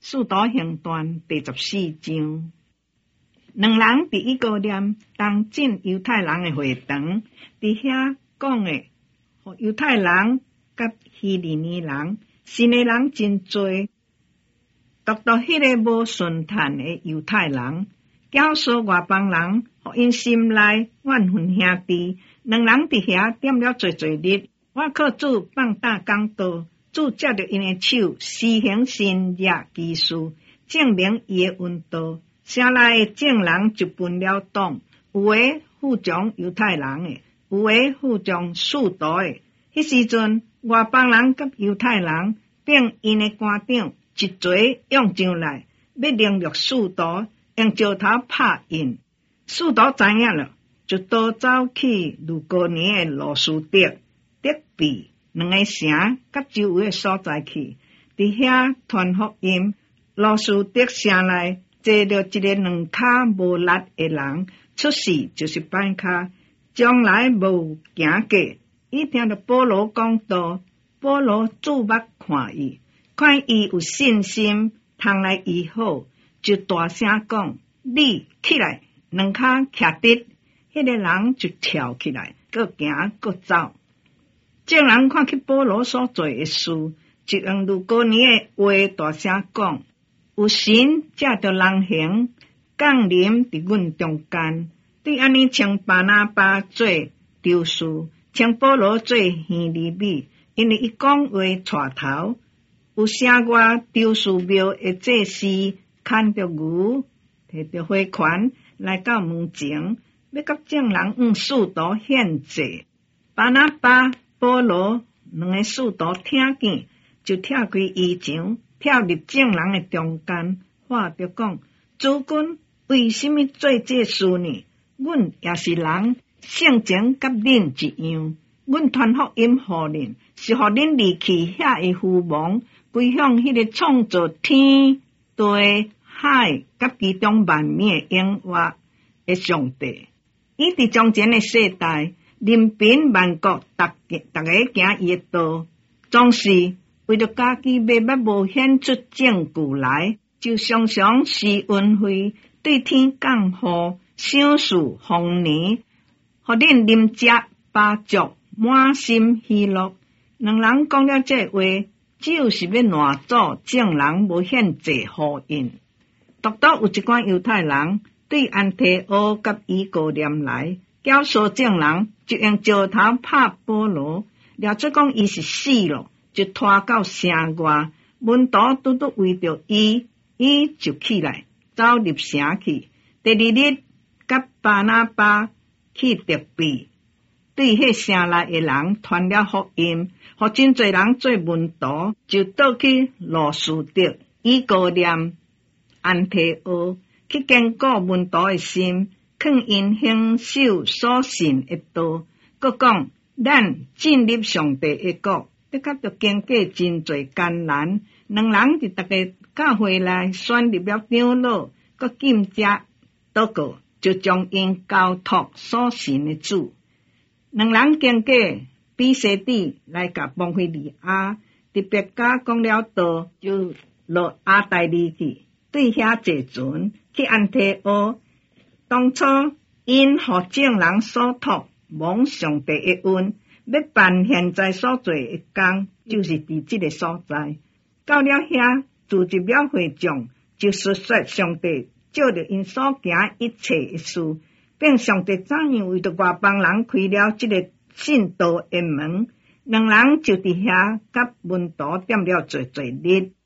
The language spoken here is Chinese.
使徒行传第14章。两人伫以哥念当进犹太人的会堂，伫遐讲的，互犹太人甲希利尼人、信的人真多，独迄个无顺坦的犹太人，教唆外邦人，互因心内怨恨兄弟。两人伫遐点了侪日，我靠主放大讲道，主接着因的手，施行神业奇事，证明伊的运道。城内的众人就分了党，有的服从犹太人的，有的服从使徒的。迄时阵，外邦人甲犹太人并因的官长一齐涌上来，要凌辱使徒，用石头拍因。使徒知影了，就逃走去路哥尼的罗斯德、德比两个城甲周围的所在去，伫遐传福音。罗斯德城内坐着一个两骹无力的人，出世就是歹骹，将来无行过。伊听到保罗讲道，保羅注目看伊，看伊有信心，通来醫好，就大聲講：你起來，兩骹徛直。迄個人就跳起來，閣行閣走。眾人看去保羅所做的事，就用路哥尼的話大聲講：有神借着人形降臨佇阮中間，對安尼稱巴拿巴做丟書，稱保羅做希利米。因為伊講話帶頭，有寫我丟書廟的祭司牽着牛，摕着花環來到門前，要甲眾人用使徒獻祭。巴拿巴、保羅兩個使徒聽見，就跳開衣裳，跳入眾人的中間，話着講：主君為什麼做這事呢？阮也是人，性情甲恁一樣。阮傳福音予恁，是予恁離棄遐的虛妄，歸向迄個創造天地海甲其中萬物的永活的上帝。伊佇從前的世代，人民萬國，大家行伊的道，總是為着家己袂捌無顯出證據來，就常常施恩惠，對天降雨，賞賜豐年，予恁啉食飽足。滿心喜樂。兩人講了這話，就是要攔阻眾人無獻祭予因。獨獨有一寡猶太人對安提阿甲以哥念來，教唆眾人就用石頭拍保羅，了做講伊是死了，就拖到城外。門徒拄拄為着伊，伊就起來走入城去。第二日，甲巴拿巴去德比。對迄城內的人傳了福音，予真濟人做門徒，就倒去羅斯德、以哥念、安提阿，去堅固門徒的心，勸因行守所信的道。閣講：咱進入上帝的國，得較着經過真濟艱難。兩人就逐個教會內選入了長老，閣禁食禱告，就將因交託所信的主。兩人經過比西底來甲邦菲利亞，佇別家講了道，就落阿代利去，對遐坐船去安提阿。當初因互眾人所託，蒙上帝的恩，要辦現在所做的工，就是佇這個所在。到了遐，組織了會眾，就述說上帝照着因所行一切的事。並上帝怎樣為着外邦人開了這個信道的門，兩人就佇遐甲門徒點了濟日。